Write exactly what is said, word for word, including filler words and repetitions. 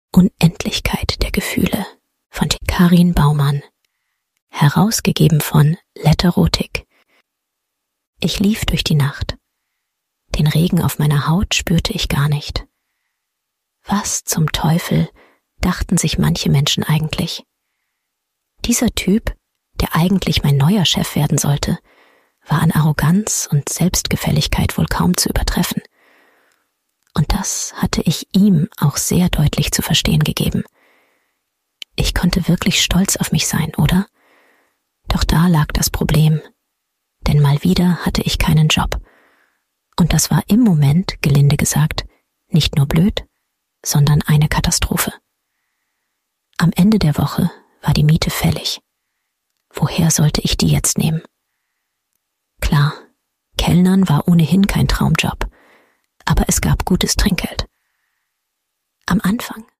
Unendlichkeit der Gefühle von Karin Baumann, herausgegeben von Letterotik. Ich lief durch die Nacht. Den Regen auf meiner Haut spürte ich gar nicht. Was zum Teufel dachten sich manche Menschen eigentlich? Dieser Typ, der eigentlich mein neuer Chef werden sollte, war an Arroganz und Selbstgefälligkeit wohl kaum zu übertreffen. Und das hatte ich ihm auch sehr deutlich zu verstehen gegeben. Ich konnte wirklich stolz auf mich sein, oder? Doch da lag das Problem, denn mal wieder hatte ich keinen Job. Und das war im Moment, gelinde gesagt, nicht nur blöd, sondern eine Katastrophe. Am Ende der Woche war die Miete fällig. Woher sollte ich die jetzt nehmen? Klar, Kellnern war ohnehin kein Traumjob, aber es gab gutes Trinkgeld. Am Anfang